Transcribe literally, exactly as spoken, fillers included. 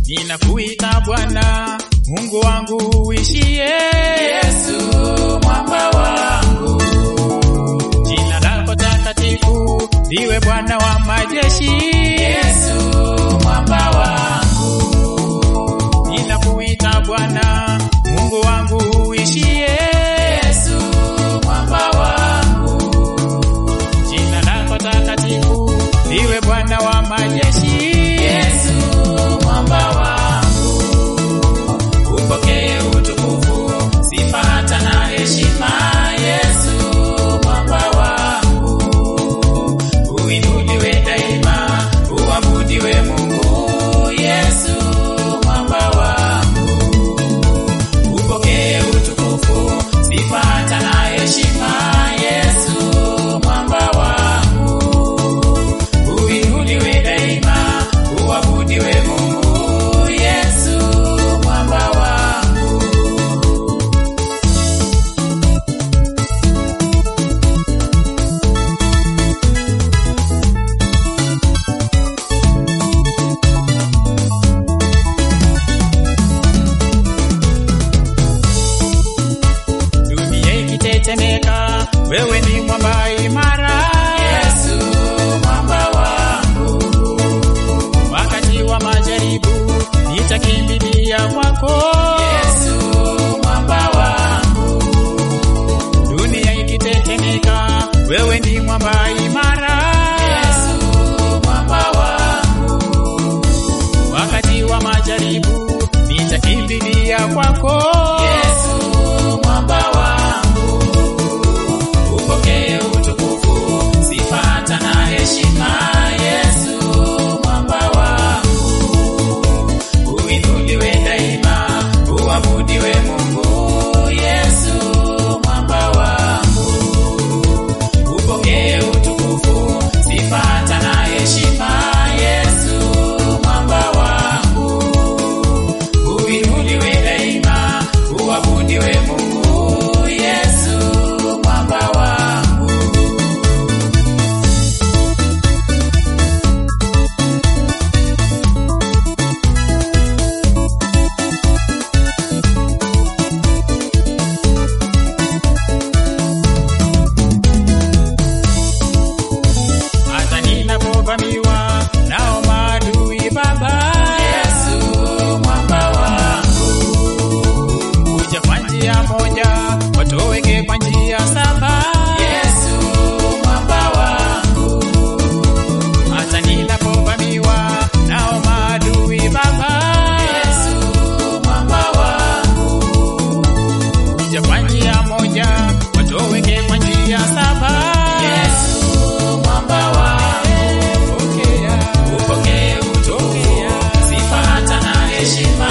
ninakuita Bwana, Mungu wangu uishie. Yesu mwamba wangu, Jina lako takatifu liwe Bwana wa majeshi. Yesu mwamba wangu, ninakuita Bwana, Mungu wangu uishie. Yesu mwamba wangu, Jina lako takatifu liwe Bwana wa majeshi. Yesu mwamba wangu, upokee utukufu, sifa hata na heshima. Yesu mwamba wangu, uinuliwe daima, uabudiwe Mungu. Yesu mwamba wangu, upokee utukufu, sifa hata na heshima. Yesu mwamba wangu, uinuliwe daima, uabudiwe Mungu. Yesu mwamba wangu, Dunia ikitetemeka, wewe ni mwamba imara. Yesu mwamba wangu, Wakati wa majaribu nitakimbilia kwako. Yesu mwamba wangu, Dunia ikitetemeka, wewe ni mwamba imara. Yesu mwamba wangu, Wakati wa majaribu nitakimbilia kwako. Yesu mwamba wangu, upokee utukufu, sifa hata na heshima. Yesu mwamba wangu, uinuliwe daima, uabudiwe Mungu. Yesu mwamba wangu, upokee utukufu, sifa hata na heshima. Yesu mwamba wangu, uinuliwe daima, uabudiwe Mungu. Yesu mwamba wangu, Hata ninapovamiwa nao maadui Baba, Yesu mwamba wangu, kuja kwa njia moja, watoweke kwa njia saba. Yesu mwamba wangu, Hata ninapovamiwa nao maadui Baba, Yesu mwamba wangu, kuja kwa njia moja, watoweke kwa njia saba. Yesu mwamba wangu, Pokea, upokee utukufu, sifa hata na heshima.